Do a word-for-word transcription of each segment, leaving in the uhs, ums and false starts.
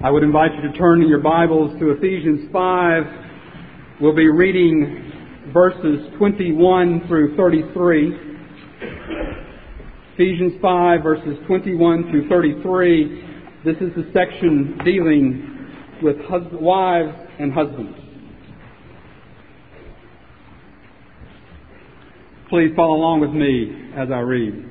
I would invite you to turn in your Bibles to Ephesians five. We'll be reading verses twenty-one through thirty-three. Ephesians five, verses twenty-one through thirty-three. This is the section dealing with hus- wives and husbands. Please follow along with me as I read.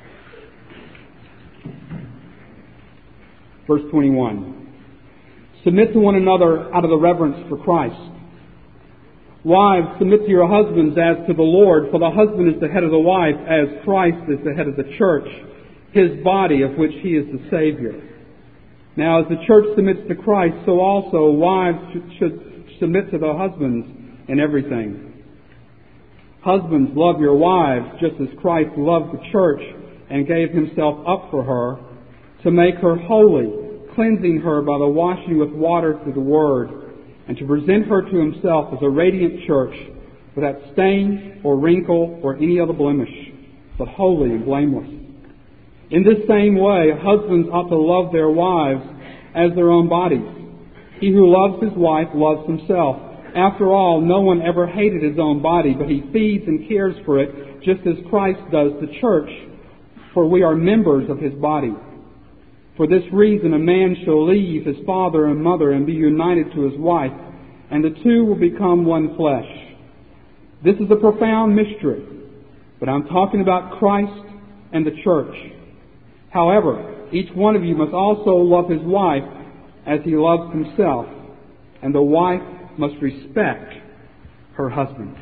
Verse twenty-one. Submit to one another out of the reverence for Christ. Wives, submit to your husbands as to the Lord, for the husband is the head of the wife, as Christ is the head of the church, his body, of which he is the Savior. Now, as the church submits to Christ, so also wives should submit to their husbands in everything. Husbands, love your wives, just as Christ loved the church and gave himself up for her, to make her holy, cleansing her by the washing with water through the Word, and to present her to himself as a radiant church, without stain or wrinkle or any other blemish, but holy and blameless. In this same way, husbands ought to love their wives as their own bodies. He who loves his wife loves himself. After all, no one ever hated his own body, but he feeds and cares for it, just as Christ does the church, for we are members of his body. For this reason, a man shall leave his father and mother and be united to his wife, and the two will become one flesh. This is a profound mystery, but I'm talking about Christ and the church. However, each one of you must also love his wife as he loves himself, and the wife must respect her husband.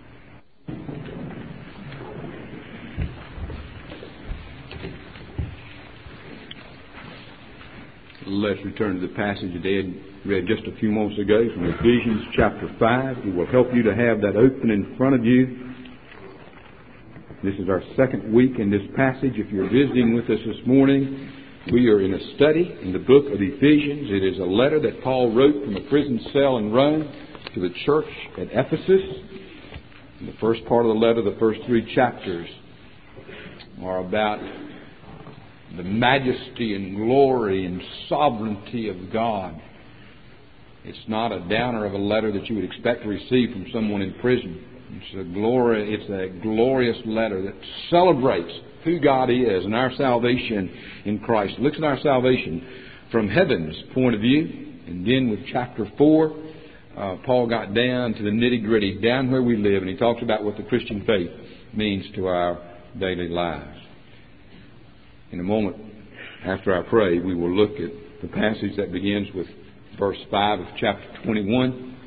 Let's return to the passage that Ed read just a few moments ago from Ephesians chapter five. It will help you to have that open in front of you. This is our second week in this passage. If you're visiting with us this morning, we are in a study in the book of Ephesians. It is a letter that Paul wrote from a prison cell in Rome to the church at Ephesus. In the first part of the letter, the first three chapters, are about the majesty and glory and sovereignty of God. It's not a downer of a letter that you would expect to receive from someone in prison. It's a glory, it's a glorious letter that celebrates who God is and our salvation in Christ. It looks at our salvation from heaven's point of view. And then with chapter four, uh, Paul got down to the nitty-gritty, down where we live, and he talks about what the Christian faith means to our daily lives. In a moment, after I pray, we will look at the passage that begins with verse five of chapter twenty-one.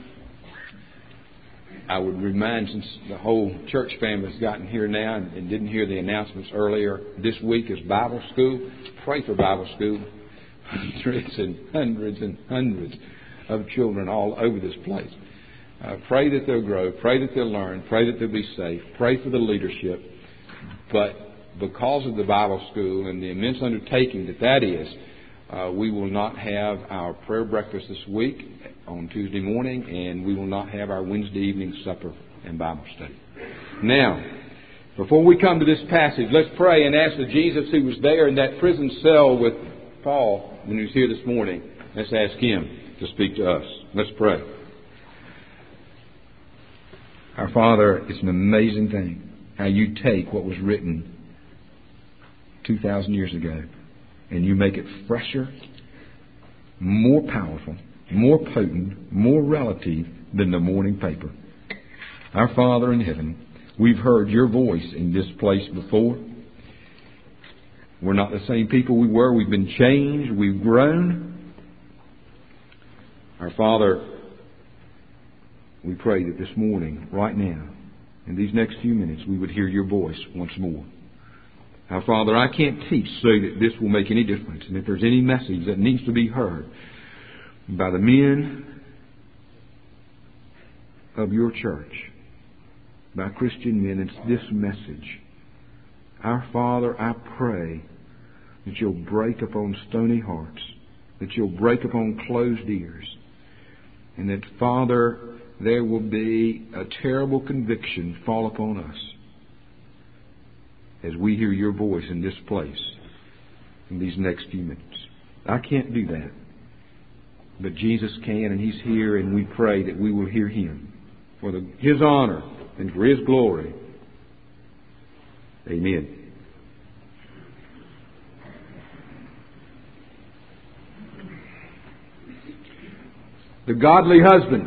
I would remind, since the whole church family has gotten here now and, and didn't hear the announcements earlier, this week is Bible school. Pray for Bible school. Hundreds and hundreds and hundreds of children all over this place. Uh, pray that they'll grow. Pray that they'll learn. Pray that they'll be safe. Pray for the leadership. But because of the Bible school and the immense undertaking that that is, uh, we will not have our prayer breakfast this week on Tuesday morning, and we will not have our Wednesday evening supper and Bible study. Now, before we come to this passage, let's pray and ask that Jesus, who was there in that prison cell with Paul when he was here this morning, let's ask him to speak to us. Let's pray. Our Father, it's an amazing thing how you take what was written two thousand years ago, and you make it fresher, more powerful, more potent, more relative than the morning paper. Our Father in heaven, we've heard your voice in this place before. We're not the same people we were. We've been changed. We've grown. Our Father, we pray that this morning, right now, in these next few minutes, we would hear your voice once more. Our Father, I can't teach so that this will make any difference. And if there's any message that needs to be heard by the men of your church, by Christian men, it's this message. Our Father, I pray that you'll break upon stony hearts, that you'll break upon closed ears, and that, Father, there will be a terrible conviction fall upon us as we hear your voice in this place in these next few minutes. I can't do that. But Jesus can, and He's here, and we pray that we will hear Him for the, His honor and for His glory. Amen. The godly husband.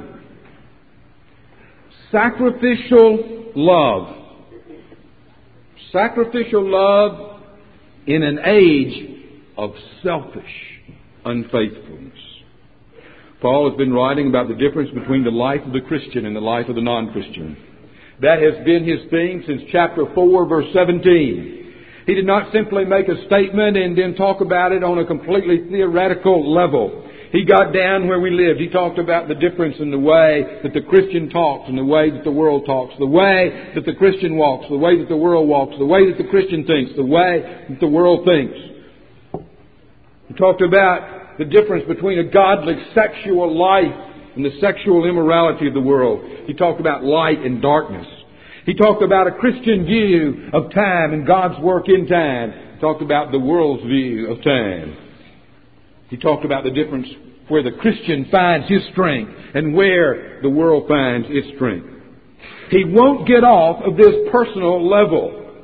Sacrificial love. Sacrificial love in an age of selfish unfaithfulness. Paul has been writing about the difference between the life of the Christian and the life of the non-Christian. That has been his theme since chapter four, verse seventeen. He did not simply make a statement and then talk about it on a completely theoretical level. He got down where we lived. He talked about the difference in the way that the Christian talks and the way that the world talks, the way that the Christian walks, the way that the world walks, the way that the Christian thinks, the way that the world thinks. He talked about the difference between a godly sexual life and the sexual immorality of the world. He talked about light and darkness. He talked about a Christian view of time and God's work in time. He talked about the world's view of time. He talked about the difference where the Christian finds his strength and where the world finds its strength. He won't get off of this personal level.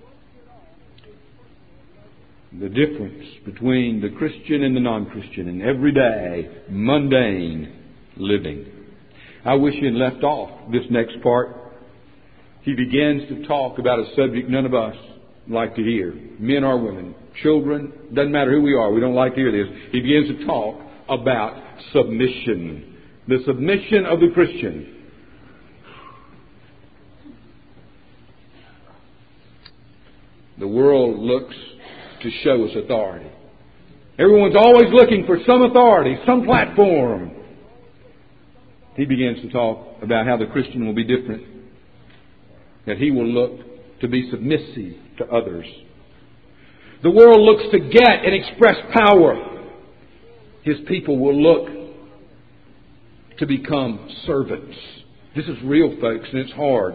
The difference between the Christian and the non-Christian in everyday, mundane living. I wish he had left off this next part. He begins to talk about a subject none of us like to hear. Men or women, children, doesn't matter who we are, we don't like to hear this. He begins to talk about submission. The submission of the Christian. The world looks to show us authority. Everyone's always looking for some authority, some platform. He begins to talk about how the Christian will be different. That he will look to be submissive to others. The world looks to get and express power. His people will look to become servants. This is real, folks, and it's hard.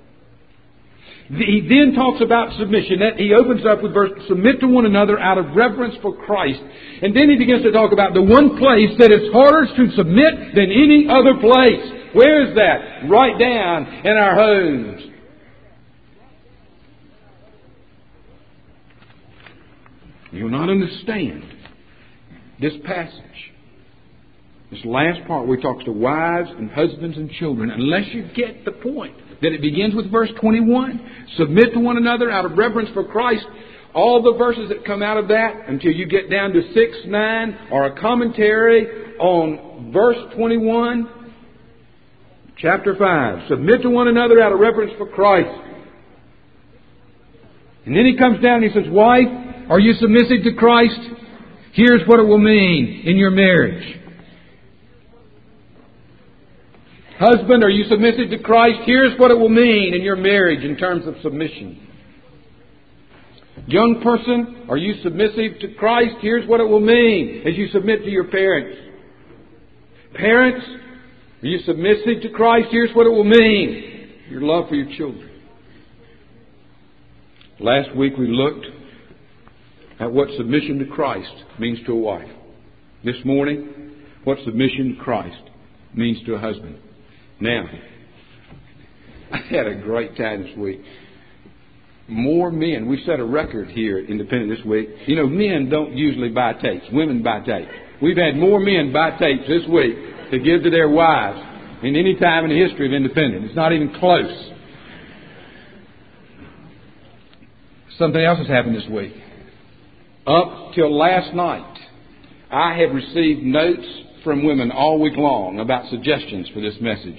He then talks about submission. He opens up with verse, submit to one another out of reverence for Christ. And then he begins to talk about the one place that is harder to submit than any other place. Where is that? Right down in our homes. You'll not understand this passage, this last part where he talks to wives and husbands and children, unless you get the point that it begins with verse twenty-one. Submit to one another out of reverence for Christ. All the verses that come out of that until you get down to six, nine are a commentary on verse twenty-one, chapter five. Submit to one another out of reverence for Christ. And then he comes down and he says, wife, are you submissive to Christ? Here's what it will mean in your marriage. Husband, are you submissive to Christ? Here's what it will mean in your marriage in terms of submission. Young person, are you submissive to Christ? Here's what it will mean as you submit to your parents. Parents, are you submissive to Christ? Here's what it will mean. Your love for your children. Last week we looked at what submission to Christ means to a wife. This morning, what submission to Christ means to a husband. Now, I had a great time this week. More men, we set a record here at Independent this week. You know, men don't usually buy tapes. Women buy tapes. We've had more men buy tapes this week to give to their wives than any time in the history of Independent. It's not even close. Something else has happened this week. Up till last night, I had received notes from women all week long about suggestions for this message.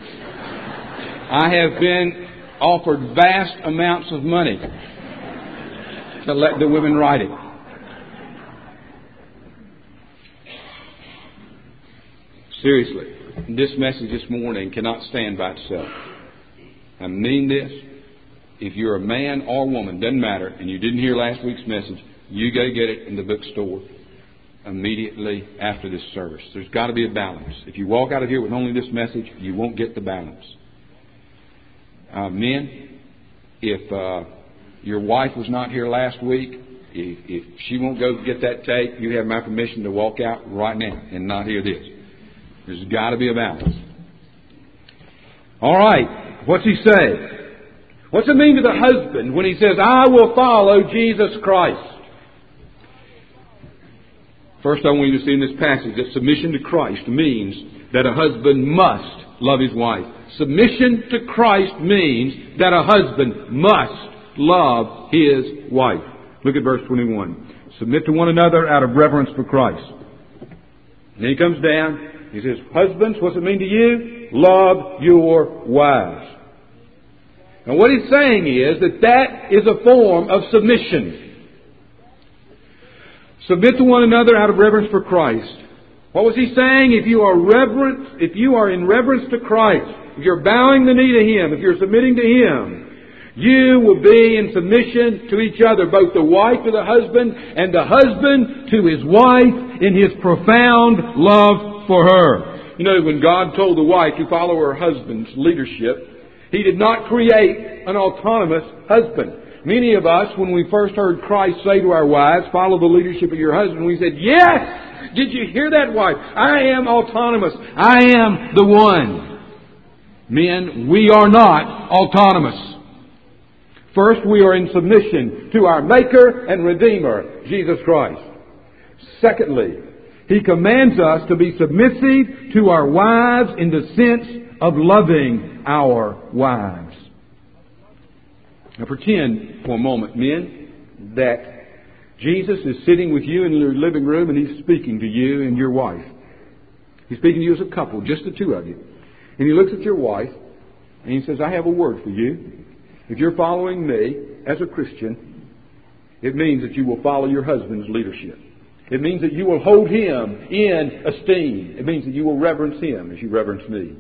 I have been offered vast amounts of money to let the women write it. Seriously, this message this morning cannot stand by itself. I mean this. If you're a man or woman, doesn't matter, and you didn't hear last week's message, you go get it in the bookstore immediately after this service. There's got to be a balance. If you walk out of here with only this message, you won't get the balance. Uh, men, if uh, your wife was not here last week if, if she won't go get that tape, you have my permission to walk out right now and not hear this. There's got to be a balance. All right. What's he say? What's it mean to the husband when he says, I will follow Jesus Christ? First, I want you to see in this passage that submission to Christ means that a husband must love his wife. Submission to Christ means that a husband must love his wife. Look at verse twenty-one. Submit to one another out of reverence for Christ. And then he comes down. He says, husbands, what's it mean to you? Love your wives. Now what he's saying is that that is a form of submission. Submit to one another out of reverence for Christ. What was he saying? If you are reverent, if you are in reverence to Christ, if you're bowing the knee to Him, if you're submitting to Him, you will be in submission to each other, both the wife to the husband and the husband to his wife in his profound love for her. You know, when God told the wife to follow her husband's leadership, He did not create an autonomous husband. Many of us, when we first heard Christ say to our wives, follow the leadership of your husband, we said, yes! Did you hear that, wife? I am autonomous. I am the one. Men, we are not autonomous. First, we are in submission to our Maker and Redeemer, Jesus Christ. Secondly, He commands us to be submissive to our wives in the sense of loving our wives. Now pretend for a moment, men, that Jesus is sitting with you in your living room and He's speaking to you and your wife. He's speaking to you as a couple, just the two of you. And He looks at your wife and He says, I have a word for you. If you're following me as a Christian, it means that you will follow your husband's leadership. It means that you will hold him in esteem. It means that you will reverence him as you reverence me.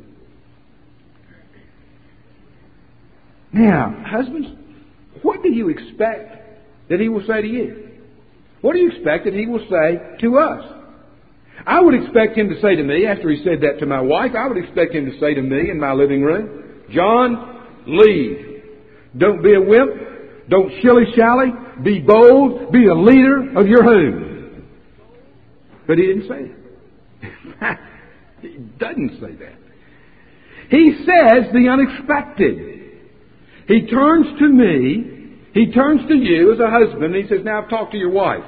Now, husbands, what do you expect that he will say to you? What do you expect that he will say to us? I would expect him to say to me, after he said that to my wife, I would expect him to say to me in my living room, John, lead. Don't be a wimp. Don't shilly-shally. Be bold. Be a leader of your home. But he didn't say that. He doesn't say that. He says the unexpected. He turns to me. He turns to you as a husband. And he says, now I've talked to your wife.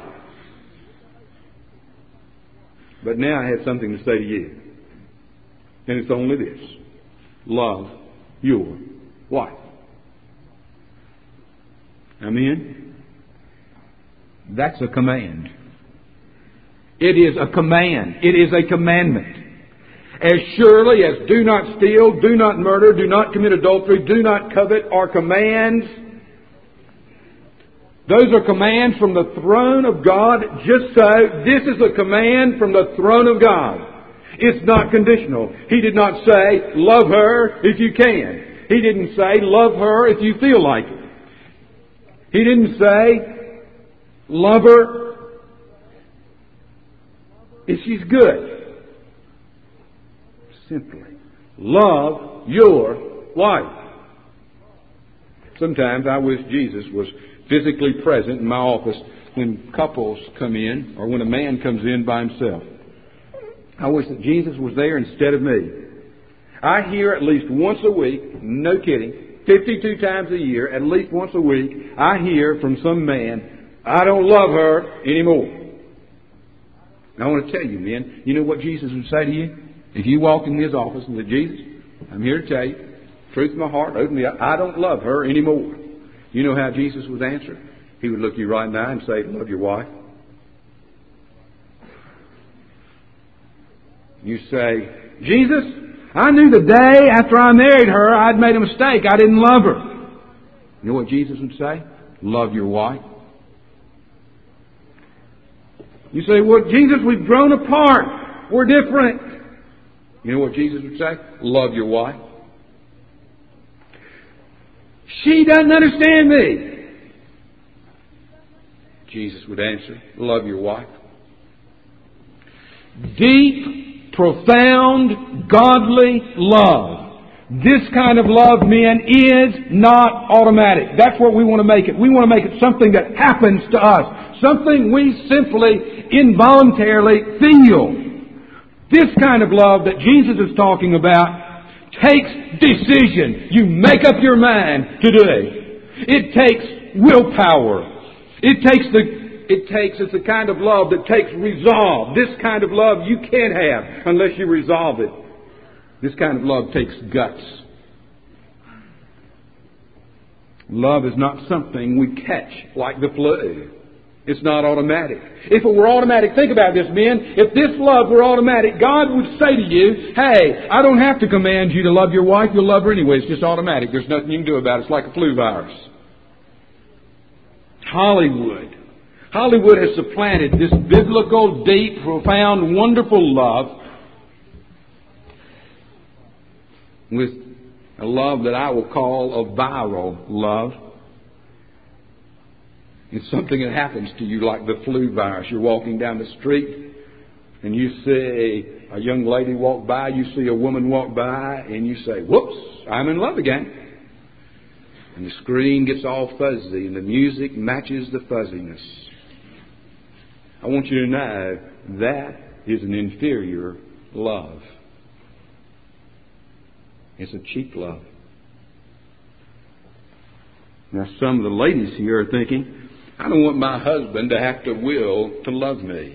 But now I have something to say to you. And it's only this. Love your wife. Amen? That's a command. It is a command. It is a commandment. As surely as do not steal, do not murder, do not commit adultery, do not covet are commands. Those are commands from the throne of God. Just so, this is a command from the throne of God. It's not conditional. He did not say, love her if you can. He didn't say, love her if you feel like it. He didn't say, love her if she's good. Simply, love your wife. Sometimes I wish Jesus was physically present in my office when couples come in or when a man comes in by himself. I wish that Jesus was there instead of me. I hear at least once a week, no kidding, fifty-two times a year, at least once a week, I hear from some man, I don't love her anymore. And I want to tell you, men, you know what Jesus would say to you? If you walked in his office and said, Jesus, I'm here to tell you, truth in my heart, open me up, I don't love her anymore. You know how Jesus would answer? He would look you right in the eye and say, love your wife. You say, Jesus, I knew the day after I married her I'd made a mistake. I didn't love her. You know what Jesus would say? Love your wife. You say, well, Jesus, we've grown apart. We're different. You know what Jesus would say? Love your wife. She doesn't understand me. Jesus would answer, love your wife. Deep, profound, godly love This kind of love, men, is not automatic. That's what we want to make it. We want to make it something that happens to us. Something we simply, involuntarily feel. This kind of love that Jesus is talking about takes decision. You make up your mind to do it. It takes willpower. It takes the, it takes, it's the kind of love that takes resolve. This kind of love you can't have unless you resolve it. This kind of love takes guts. Love is not something we catch like the flu. It's not automatic. If it were automatic, think about this, men. If this love were automatic, God would say to you, hey, I don't have to command you to love your wife. You'll love her anyway. It's just automatic. There's nothing you can do about it. It's like a flu virus. Hollywood. Hollywood has supplanted this biblical, deep, profound, wonderful love with a love that I will call a viral love. It's something that happens to you like the flu virus. You're walking down the street and you see a young lady walk by, you see a woman walk by, and you say, whoops, I'm in love again. And the screen gets all fuzzy and the music matches the fuzziness. I want you to know that is an inferior love. It's a cheap love. Now, some of the ladies here are thinking, I don't want my husband to have to will to love me.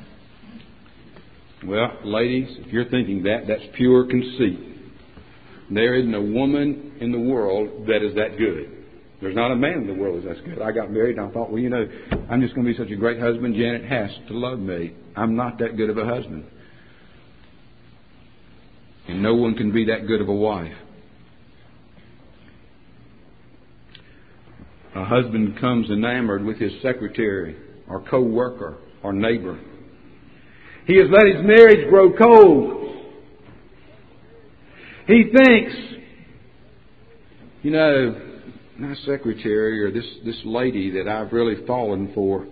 Well, ladies, if you're thinking that, that's pure conceit. There isn't a woman in the world that is that good. There's not a man in the world that's that good. I got married and I thought, well, you know, I'm just going to be such a great husband. Janet has to love me. I'm not that good of a husband. And no one can be that good of a wife. A husband becomes enamored with his secretary or co-worker or neighbor. He has let his marriage grow cold. He thinks, you know, my secretary or this, this lady that I've really fallen for,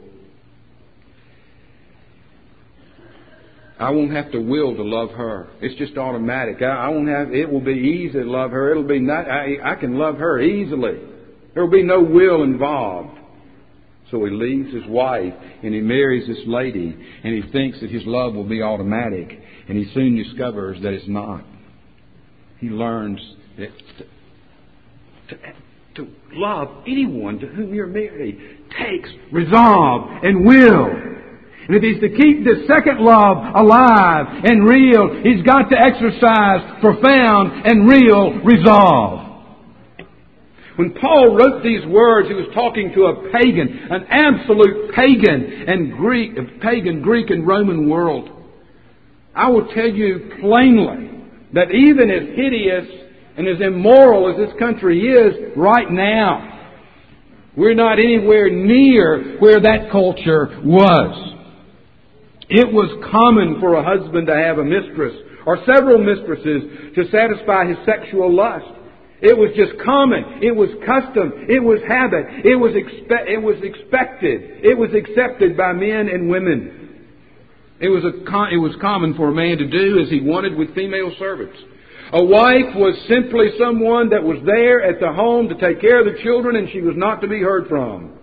I won't have to will to love her. It's just automatic. I, I won't have. It will be easy to love her. It'll be not. I, I can love her easily. There will be no will involved. So he leaves his wife and he marries this lady, and he thinks that his love will be automatic, and he soon discovers that it's not. He learns that to, to, to love anyone to whom you're married takes resolve and will. And if he's to keep this second love alive and real, he's got to exercise profound and real resolve. When Paul wrote these words, he was talking to a pagan, an absolute pagan and Greek, pagan Greek and Roman world. I will tell you plainly that even as hideous and as immoral as this country is right now, we're not anywhere near where that culture was. It was common for a husband to have a mistress or several mistresses to satisfy his sexual lust. It was just common. It was custom. It was habit. It was expe- It was expected. It was accepted by men and women. It was a con- it was common for a man to do as he wanted with female servants. A wife was simply someone that was there at the home to take care of the children, and she was not to be heard from.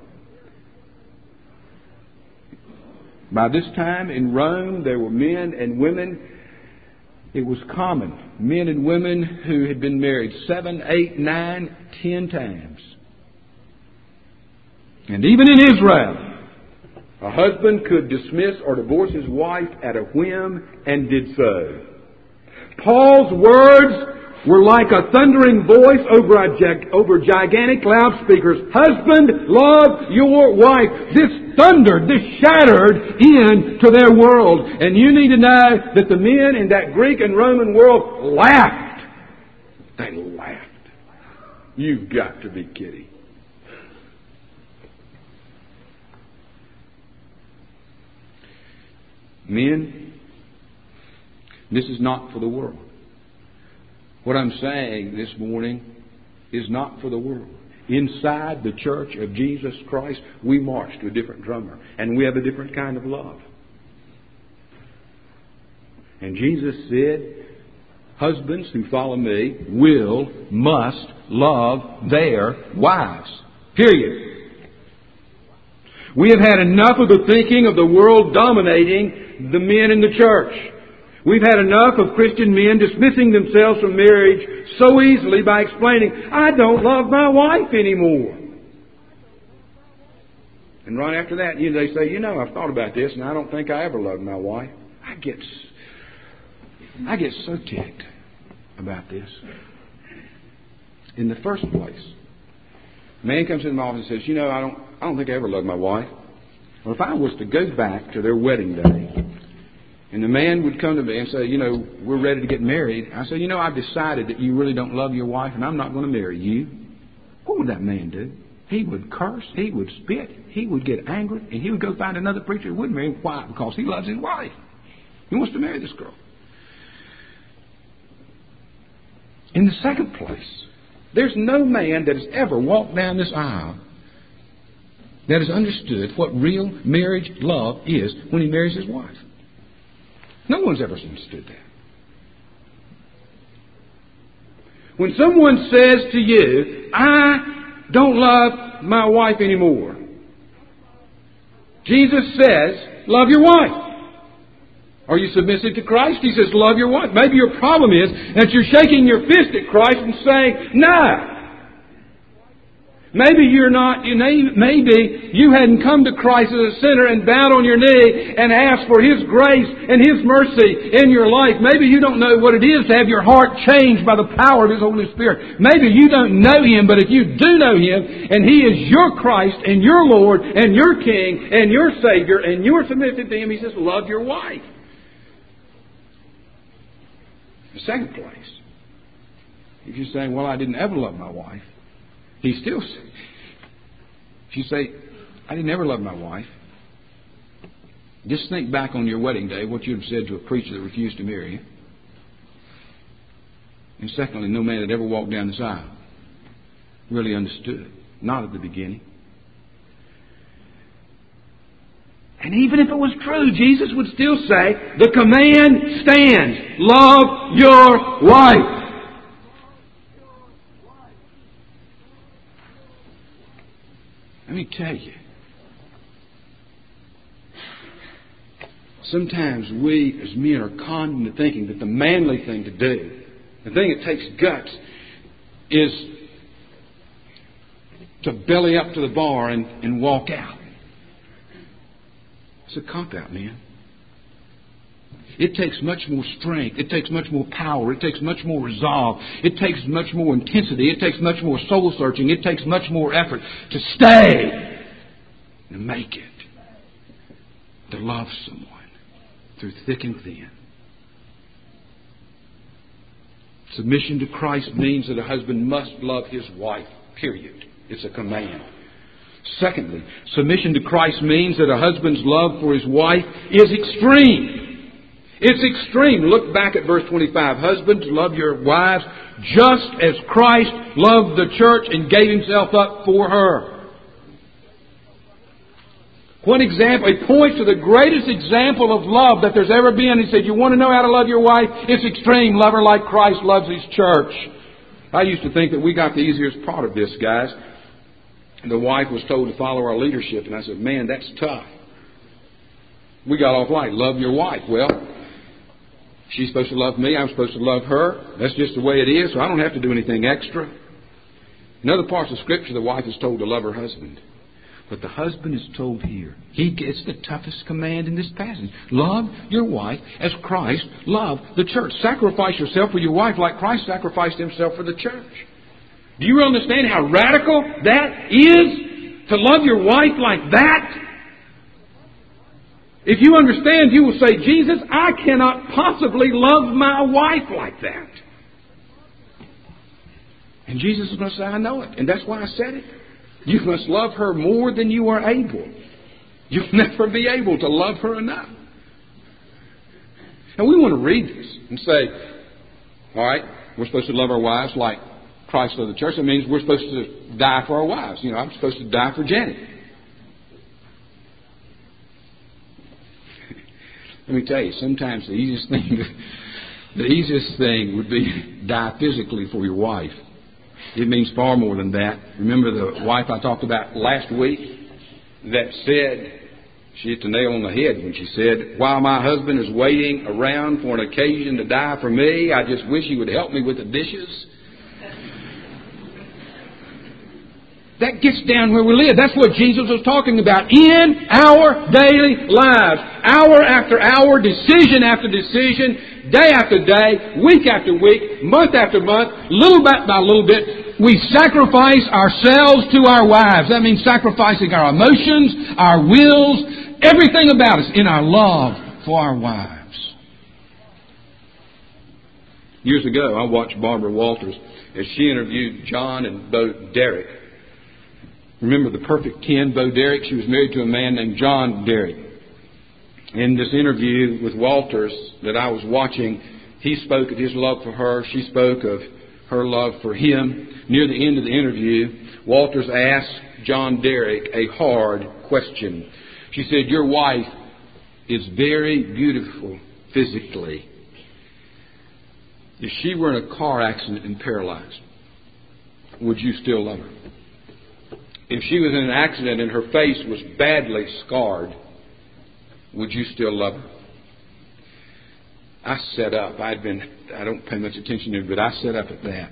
By this time in Rome, there were men and women. It was common. Men and women who had been married seven, eight, nine, ten times. And even in Israel, a husband could dismiss or divorce his wife at a whim and did so. Paul's words were like a thundering voice over, a gig- over gigantic loudspeakers. Husband, love your wife. This thundered, this shattered into their world. And you need to know that the men in that Greek and Roman world laughed. They laughed. You've got to be kidding. Men, this is not for the world. What I'm saying this morning is not for the world. Inside the church of Jesus Christ, we march to a different drummer, and we have a different kind of love. And Jesus said, Husbands who follow me will, must love their wives. Period. We have had enough of the thinking of the world dominating the men in the church. We've had enough of Christian men dismissing themselves from marriage so easily by explaining, I don't love my wife anymore. And right after that, you know, they say, you know, I've thought about this and I don't think I ever loved my wife. I get, I get so ticked about this. In the first place, a man comes in my office and says, you know, I don't, I don't think I ever loved my wife. Well, if I was to go back to their wedding day, and the man would come to me and say, you know, we're ready to get married. I say, you know, I've decided that you really don't love your wife and I'm not going to marry you. What would that man do? He would curse, he would spit, he would get angry, and he would go find another preacher who wouldn't marry him. Why? Because he loves his wife. He wants to marry this girl. In the second place, there's no man that has ever walked down this aisle that has understood what real marriage love is when he marries his wife. No one's ever understood that. When someone says to you, I don't love my wife anymore, Jesus says, love your wife. Are you submissive to Christ? He says, love your wife. Maybe your problem is that you're shaking your fist at Christ and saying, no. Maybe you're not, you know, maybe you hadn't come to Christ as a sinner and bowed on your knee and asked for His grace and His mercy in your life. Maybe you don't know what it is to have your heart changed by the power of His Holy Spirit. Maybe you don't know Him, but if you do know Him and He is your Christ and your Lord and your King and your Savior and you're submitted to Him, He says, love your wife. The second place, if you're saying, well, I didn't ever love my wife, He still says, if you say, I didn't ever love my wife, just think back on your wedding day, what you'd have said to a preacher that refused to marry you. And secondly, no man that ever walked down this aisle really understood. Not at the beginning. And even if it was true, Jesus would still say, the command stands, love your wife. Let me tell you, sometimes we as men are conned into thinking that the manly thing to do, the thing that takes guts, is to belly up to the bar and, and walk out. It's a cop-out, man. It takes much more strength. It takes much more power. It takes much more resolve. It takes much more intensity. It takes much more soul searching. It takes much more effort to stay and make it. To love someone through thick and thin. Submission to Christ means that a husband must love his wife, period. It's a command. Secondly, submission to Christ means that a husband's love for his wife is extreme. It's extreme. Look back at verse twenty-five. Husbands, love your wives just as Christ loved the church and gave Himself up for her. One example, he points to the greatest example of love that there's ever been. He said, you want to know how to love your wife? It's extreme. Love her like Christ loves His church. I used to think that we got the easiest part of this, guys. The wife was told to follow our leadership, and I said, man, that's tough. We got off light. Love your wife. Well, she's supposed to love me. I'm supposed to love her. That's just the way it is, so I don't have to do anything extra. In other parts of Scripture, the wife is told to love her husband. But the husband is told here, he gets the toughest command in this passage. Love your wife as Christ loved the church. Sacrifice yourself for your wife like Christ sacrificed Himself for the church. Do you understand how radical that is? To love your wife like that? If you understand, you will say, Jesus, I cannot possibly love my wife like that. And Jesus is going to say, I know it. And that's why I said it. You must love her more than you are able. You'll never be able to love her enough. Now we want to read this and say, all right, we're supposed to love our wives like Christ loved the church. That means we're supposed to die for our wives. You know, I'm supposed to die for Janet. Let me tell you, sometimes the easiest thing to, The easiest thing would be die physically for your wife. It means far more than that. Remember the wife I talked about last week that said, she hit the nail on the head when she said, while my husband is waiting around for an occasion to die for me, I just wish he would help me with the dishes. That gets down where we live. That's what Jesus was talking about in our daily lives. Hour after hour, decision after decision, day after day, week after week, month after month, little bit by little bit, we sacrifice ourselves to our wives. That means sacrificing our emotions, our wills, everything about us in our love for our wives. Years ago, I watched Barbara Walters as she interviewed John and Bo Derek. Remember the perfect ten, Bo Derek? She was married to a man named John Derek. In this interview with Walters that I was watching, he spoke of his love for her. She spoke of her love for him. Near the end of the interview, Walters asked John Derek a hard question. She said, your wife is very beautiful physically. If she were in a car accident and paralyzed, would you still love her? If she was in an accident and her face was badly scarred, would you still love her? I sat up. I'd been, I don't pay much attention to it, but I sat up at that.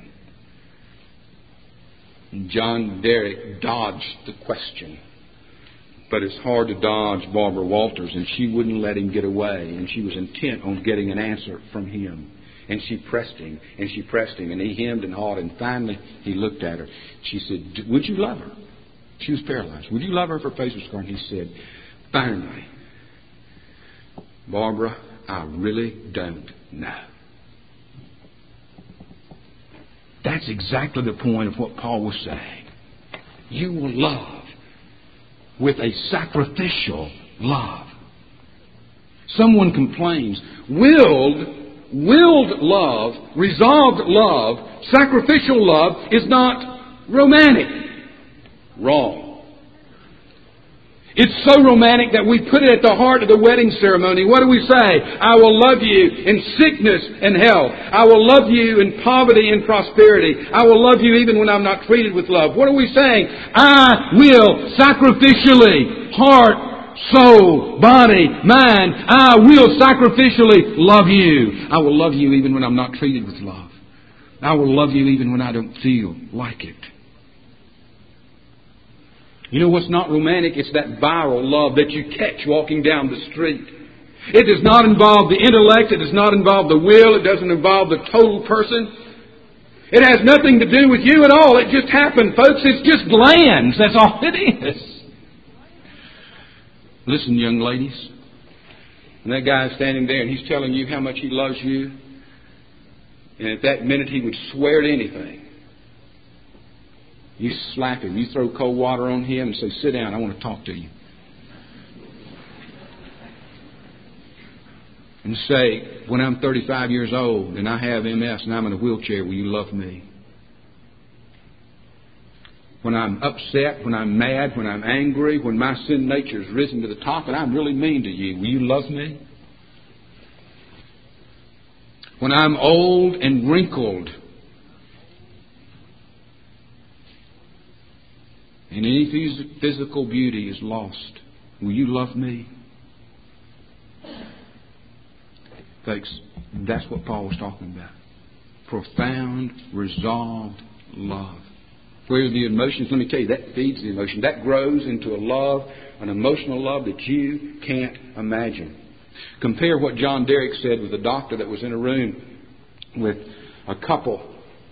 And John Derek dodged the question. But it's hard to dodge Barbara Walters, and she wouldn't let him get away. And she was intent on getting an answer from him. And she pressed him, and she pressed him, and he hemmed and hawed, and finally he looked at her. She said, would you love her? She was paralyzed. Would you love her if her face was scarred? And he said, finally, Barbara, I really don't know. That's exactly the point of what Paul was saying. You will love with a sacrificial love. Someone complains, willed, willed love, resolved love, sacrificial love is not romantic. Wrong. It's so romantic that we put it at the heart of the wedding ceremony. What do we say? I will love you in sickness and health. I will love you in poverty and prosperity. I will love you even when I'm not treated with love. What are we saying? I will sacrificially, heart, soul, body, mind, I will sacrificially love you. I will love you even when I'm not treated with love. I will love you even when I don't feel like it. You know what's not romantic? It's that viral love that you catch walking down the street. It does not involve the intellect. It does not involve the will. It doesn't involve the total person. It has nothing to do with you at all. It just happened, folks. It's just glands. That's all it is. Listen, young ladies. And that guy's standing there and he's telling you how much he loves you. And at that minute he would swear to anything. You slap him. You throw cold water on him and say, sit down, I want to talk to you. And say, when I'm thirty-five years old and I have M S and I'm in a wheelchair, will you love me? When I'm upset, when I'm mad, when I'm angry, when my sin nature has risen to the top and I'm really mean to you, will you love me? When I'm old and wrinkled and any physical beauty is lost, will you love me? Folks, that's what Paul was talking about. Profound, resolved love. Where are the emotions? Let me tell you, that feeds the emotion. That grows into a love, an emotional love that you can't imagine. Compare what John Derek said with a doctor that was in a room with a couple,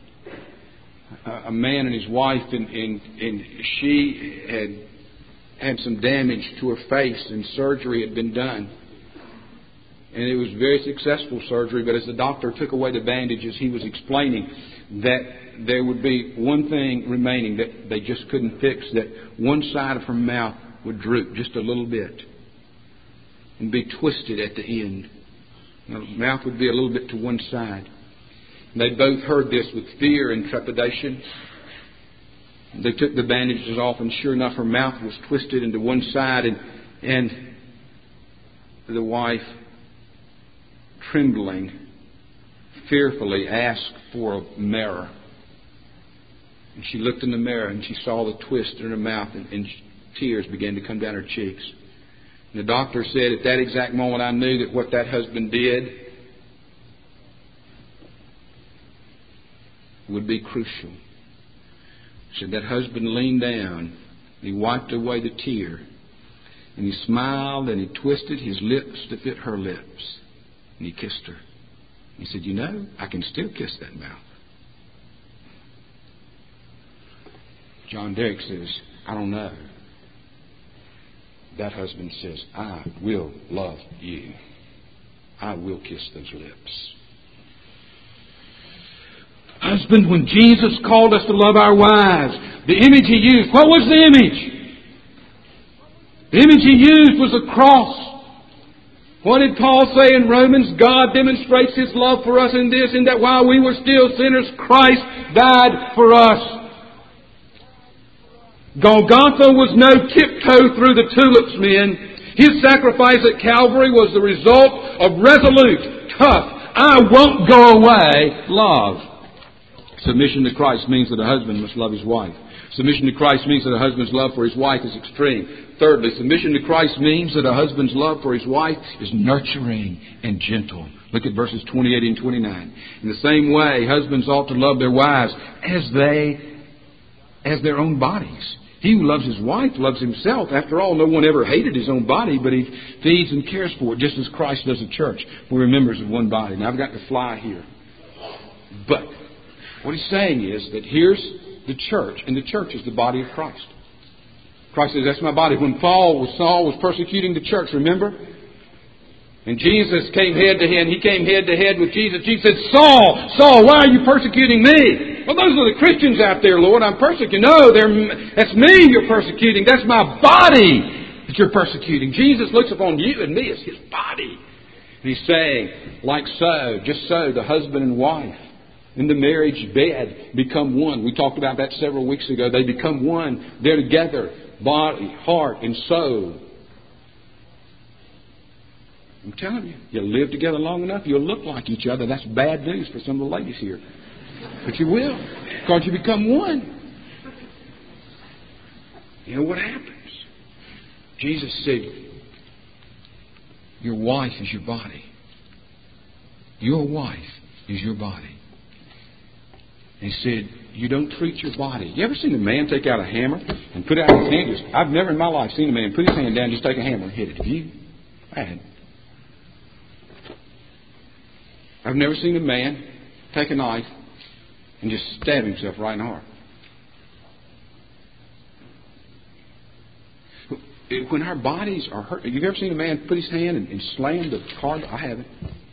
a man and his wife, and, and, and she had had some damage to her face and surgery had been done. And it was very successful surgery, but as the doctor took away the bandages, he was explaining that there would be one thing remaining that they just couldn't fix, that one side of her mouth would droop just a little bit and be twisted at the end. Her mouth would be a little bit to one side. And they both heard this with fear and trepidation. They took the bandages off, and sure enough, her mouth was twisted into one side, and, and the wife, trembling, fearfully asked for a mirror. And she looked in the mirror and she saw the twist in her mouth, and, and tears began to come down her cheeks. And the doctor said, at that exact moment, I knew that what that husband did would be crucial. So that husband leaned down and he wiped away the tear, and he smiled and he twisted his lips to fit her lips, and he kissed her. He said, you know, I can still kiss that mouth. John Derrick says, I don't know. That husband says, I will love you. I will kiss those lips. Husband, when Jesus called us to love our wives, the image He used, what was the image? The image He used was a cross. What did Paul say in Romans? God demonstrates His love for us in this, in that while we were still sinners, Christ died for us. Golgotha was no tiptoe through the tulips, men. His sacrifice at Calvary was the result of resolute, tough, I won't go away love. Submission to Christ means that a husband must love his wife. Submission to Christ means that a husband's love for his wife is extreme. Thirdly, submission to Christ means that a husband's love for his wife is nurturing and gentle. Look at verses twenty-eight and twenty-nine. In the same way, husbands ought to love their wives as they, as their own bodies. He who loves his wife loves himself. After all, no one ever hated his own body, but he feeds and cares for it, just as Christ does the church. We're members of one body. Now, I've got to fly here. But what he's saying is that here's the church, and the church is the body of Christ. Christ says, that's my body. When Paul was, Saul was persecuting the church, remember? And Jesus came head to head. He came head to head with Jesus. Jesus said, Saul, Saul, why are you persecuting me? Well, those are the Christians out there, Lord. I'm persecuting. No, they're, that's me you're persecuting. That's my body that you're persecuting. Jesus looks upon you and me as His body. And He's saying, like so, just so, the husband and wife in the marriage bed become one. We talked about that several weeks ago. They become one. They're together, body, heart, and soul. I'm telling you, you live together long enough, you'll look like each other. That's bad news for some of the ladies here. But you will, because you become one. You know what happens? Jesus said, your wife is your body. Your wife is your body. He said, you don't treat your body. You ever seen a man take out a hammer and put out his hand? Just, I've never in my life seen a man put his hand down and just take a hammer and hit it. Have you? I hadn't. I've never seen a man take a knife and just stab himself right in the heart. When our bodies are hurt, have you ever seen a man put his hand and, and slam the car? I haven't.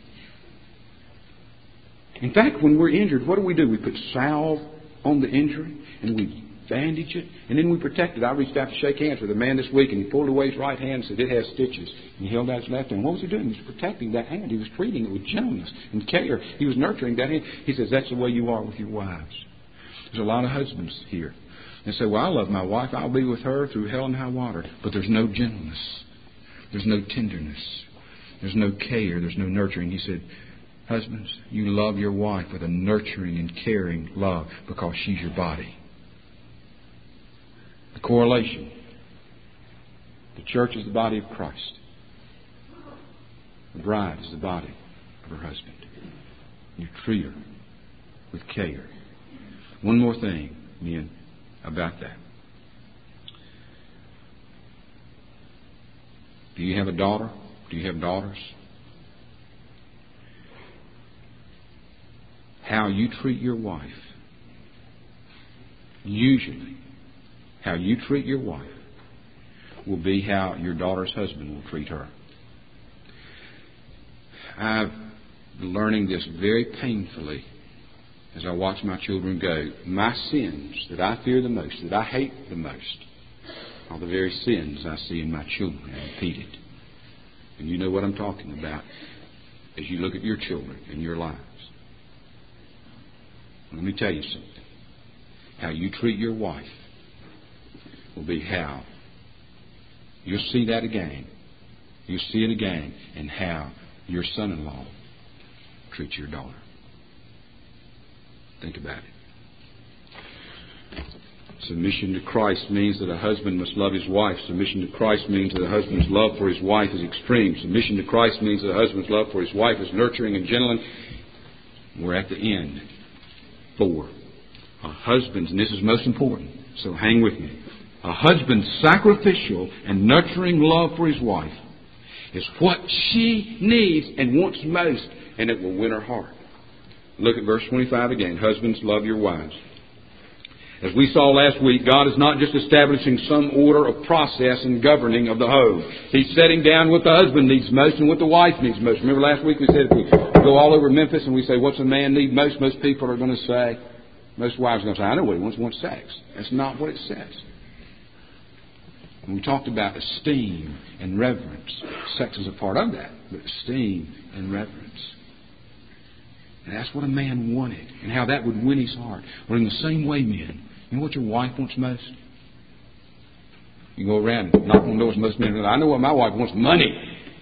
In fact, when we're injured, what do we do? We put salve on the injury and we bandage it, and then we protect it. I reached out to shake hands with a man this week, and he pulled away his right hand and said, it has stitches. And he held out his left hand. What was he doing? He was protecting that hand. He was treating it with gentleness and care. He was nurturing that hand. He says, that's the way you are with your wives. There's a lot of husbands here. They say, well, I love my wife. I'll be with her through hell and high water. But there's no gentleness. There's no tenderness. There's no care. There's no nurturing. He said, husbands, you love your wife with a nurturing and caring love because she's your body. The correlation. The church is the body of Christ. The bride is the body of her husband. You treat her with care. One more thing, men, about that. Do you have a daughter? Do you have daughters? How you treat your wife, usually, how you treat your wife will be how your daughter's husband will treat her. I've been learning this very painfully as I watch my children go. My sins that I fear the most, that I hate the most, are the very sins I see in my children and repeat it. And you know what I'm talking about as you look at your children and your lives. Let me tell you something. How you treat your wife will be how you'll see that again. You'll see it again in how your son-in-law treats your daughter. Think about it. Submission to Christ means that a husband must love his wife. Submission to Christ means that a husband's love for his wife is extreme. Submission to Christ means that a husband's love for his wife is nurturing and gentle. We're at the end. Four. A husband's, and this is most important, so hang with me. A husband's sacrificial and nurturing love for his wife is what she needs and wants most, and it will win her heart. Look at verse twenty-five again. Husbands, love your wives. As we saw last week, God is not just establishing some order of process and governing of the home. He's setting down what the husband needs most and what the wife needs most. Remember last week we said if we go all over Memphis and we say, what's a man need most? Most people are going to say, most wives are going to say, I know what he wants. He wants sex. That's not what it says. And we talked about esteem and reverence. Sex is a part of that, but esteem and reverence. And that's what a man wanted and how that would win his heart. Well, in the same way, men, you know what your wife wants most? You go around and knock on doors. Most men are, I know what my wife wants, money.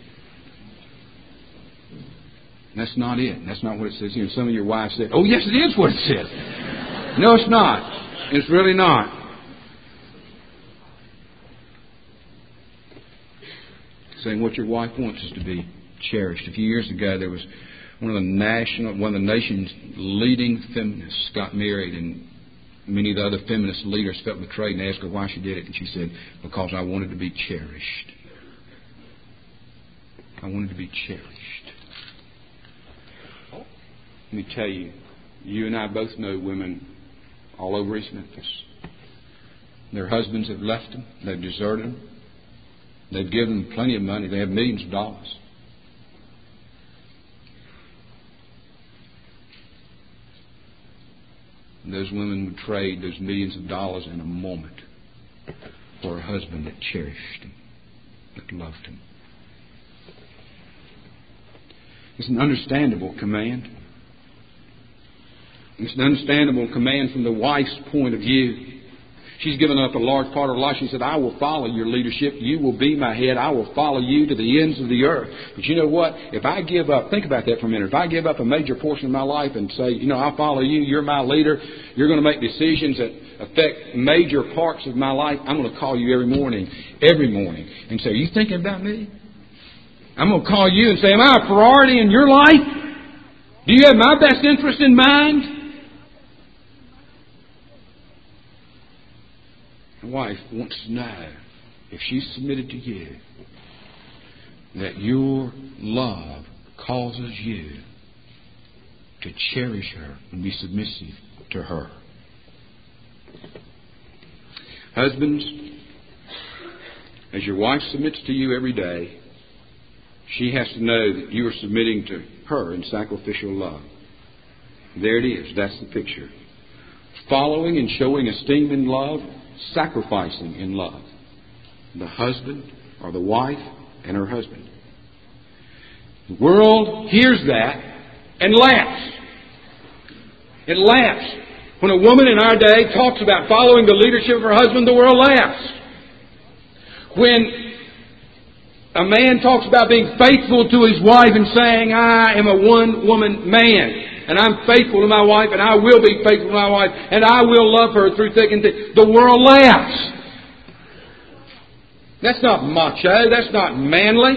And that's not it. That's not what it says here. And some of your wives said, oh, yes, it is what it says. No, it's not. It's really not. Saying what your wife wants is to be cherished. A few years ago, there was one of the national, one of the nation's leading feminists got married, and many of the other feminist leaders felt betrayed and asked her why she did it. And she said, because I wanted to be cherished. I wanted to be cherished. Let me tell you, you and I both know women all over East Memphis. Their husbands have left them. They've deserted them. They've given them plenty of money. They have millions of dollars. And those women would trade those millions of dollars in a moment for a husband that cherished him, that loved him. It's an understandable command. It's an understandable command from the wife's point of view. She's given up a large part of her life. She said, I will follow your leadership. You will be my head. I will follow you to the ends of the earth. But you know what? If I give up, think about that for a minute. If I give up a major portion of my life and say, you know, I'll follow you. You're my leader. You're going to make decisions that affect major parts of my life. I'm going to call you every morning, every morning, and say, are you thinking about me? I'm going to call you and say, am I a priority in your life? Do you have my best interest in mind? My wife wants to know, if she's submitted to you, that your love causes you to cherish her and be submissive to her. Husbands, as your wife submits to you every day, she has to know that you are submitting to her in sacrificial love. There it is. That's the picture. Following and showing esteem in love, sacrificing in love. The husband or the wife and her husband. The world hears that and laughs. It laughs. When a woman in our day talks about following the leadership of her husband, the world laughs. When a man talks about being faithful to his wife and saying, I am a one-woman man, and I'm faithful to my wife, and I will be faithful to my wife, and I will love her through thick and thin, the world laughs. That's not macho. That's not manly.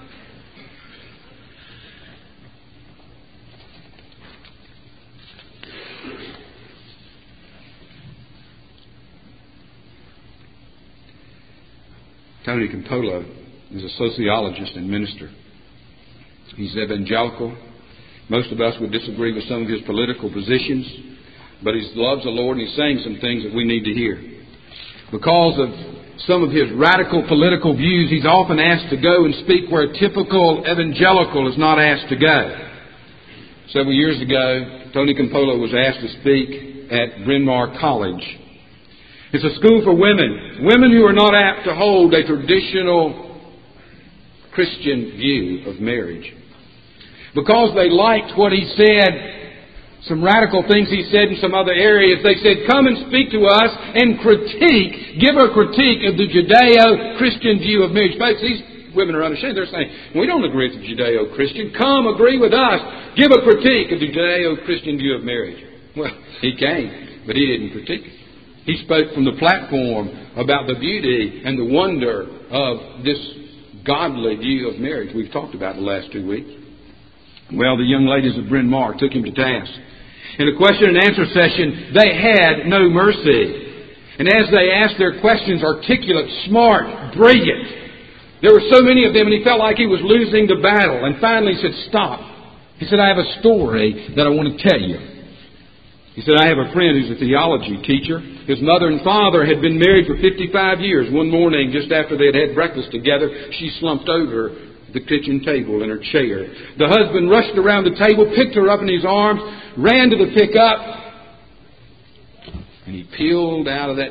Tony Campolo is a sociologist and minister. He's evangelical. Most of us would disagree with some of his political positions, but he loves the Lord and he's saying some things that we need to hear. Because of some of his radical political views, he's often asked to go and speak where a typical evangelical is not asked to go. Several years ago, Tony Campolo was asked to speak at Bryn Mawr College. It's a school for women, women who are not apt to hold a traditional Christian view of marriage. Because they liked what he said, some radical things he said in some other areas, they said, come and speak to us and critique, give a critique of the Judeo-Christian view of marriage. Folks, these women are unashamed. They're saying, we don't agree with the Judeo-Christian. Come agree with us. Give a critique of the Judeo-Christian view of marriage. Well, he came, but he didn't critique it. He spoke from the platform about the beauty and the wonder of this godly view of marriage we've talked about the last two weeks. Well, the young ladies of Bryn Mawr took him to task. In the question and answer session, they had no mercy. And as they asked their questions, articulate, smart, brilliant, there were so many of them, and he felt like he was losing the battle. And finally he said, "Stop." He said, "I have a story that I want to tell you." He said, "I have a friend who's a theology teacher. His mother and father had been married for fifty-five years. One morning, just after they had had breakfast together, she slumped over the kitchen table in her chair. The husband rushed around the table, picked her up in his arms, ran to the pickup, and he peeled out of that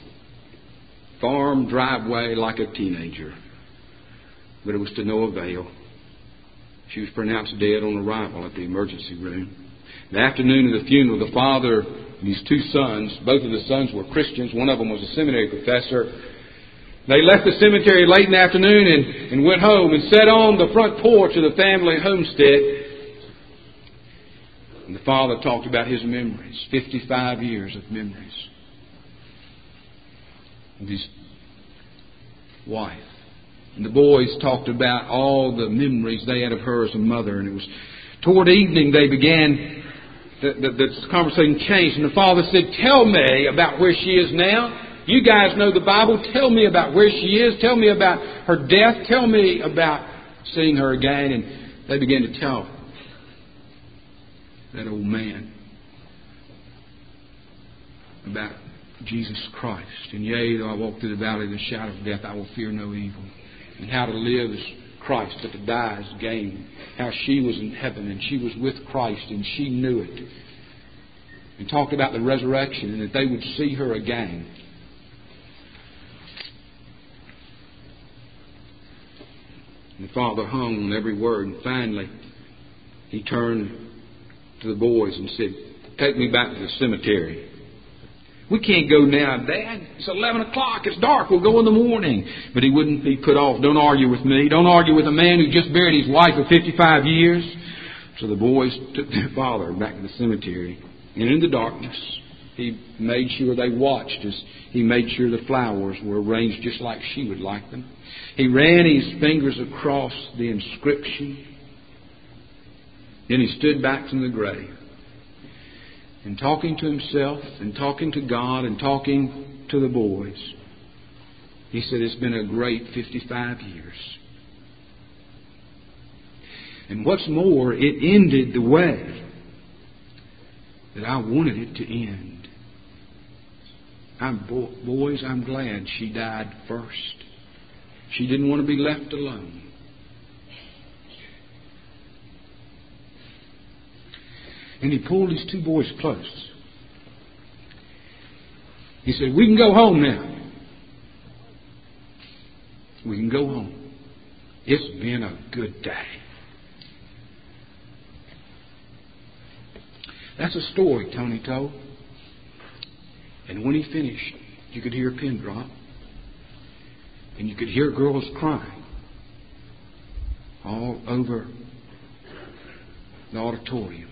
farm driveway like a teenager. But it was to no avail. She was pronounced dead on arrival at the emergency room. The afternoon of the funeral, the father and his two sons, both of the sons were Christians. One of them was a seminary professor. They left the cemetery late in the afternoon and, and went home and sat on the front porch of the family homestead. And the father talked about his memories, fifty-five years of memories, with his wife. And the boys talked about all the memories they had of her as a mother. And it was toward evening they began, the, the, the conversation changed. And the father said, "Tell me about where she is now. You guys know the Bible. Tell me about where she is. Tell me about her death. Tell me about seeing her again." And they began to tell that old man about Jesus Christ. "And yea, though I walk through the valley of the shadow of death, I will fear no evil." And how to live as Christ, but to die as gain. How she was in heaven and she was with Christ and she knew it. And talked about the resurrection and that they would see her again. And the father hung on every word. And finally, he turned to the boys and said, "Take me back to the cemetery." "We can't go now, Dad. It's eleven o'clock. It's dark. We'll go in the morning." But he wouldn't be put off. "Don't argue with me. Don't argue with a man who just buried his wife for fifty-five years. So the boys took their father back to the cemetery. And in the darkness, he made sure they watched as he made sure the flowers were arranged just like she would like them. He ran his fingers across the inscription. Then he stood back from the grave. And talking to himself and talking to God and talking to the boys, he said, "It's been a great fifty-five years. And what's more, it ended the way that I wanted it to end. I'm, boys, I'm glad she died first. She didn't want to be left alone." And he pulled his two boys close. He said, "We can go home now. We can go home. It's been a good day." That's a story Tony told. And when he finished, you could hear a pin drop. And you could hear girls crying all over the auditorium.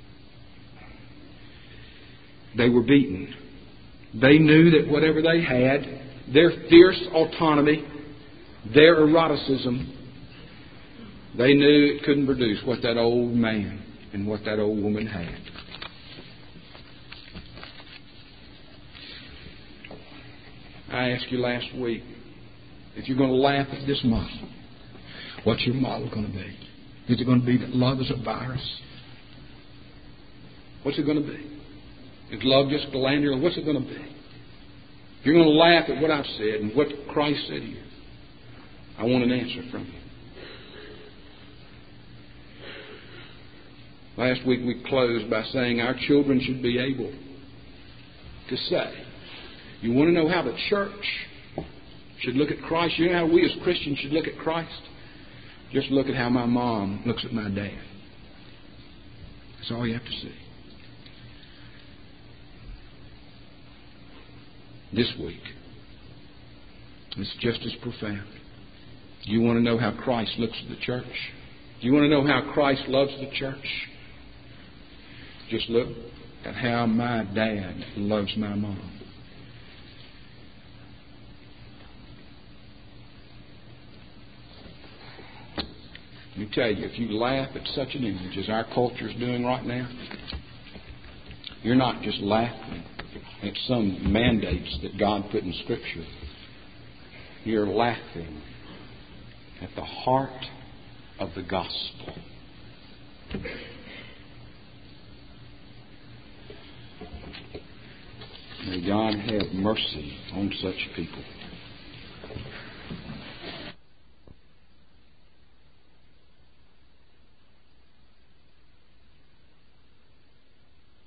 They were beaten. They knew that whatever they had, their fierce autonomy, their eroticism, they knew it couldn't produce what that old man and what that old woman had. I asked you last week, if you're going to laugh at this model, what's your model going to be? Is it going to be that love is a virus? What's it going to be? Is love just glandular? What's it going to be? If you're going to laugh at what I've said and what Christ said here, I want an answer from you. Last week we closed by saying our children should be able to say, you want to know how the church should look at Christ? You know how we as Christians should look at Christ? Just look at how my mom looks at my dad. That's all you have to see. This week, it's just as profound. Do you want to know how Christ looks at the church? Do you want to know how Christ loves the church? Just look at how my dad loves my mom. Let me tell you, if you laugh at such an image as our culture is doing right now, you're not just laughing at some mandates that God put in Scripture. You're laughing at the heart of the gospel. May God have mercy on such people.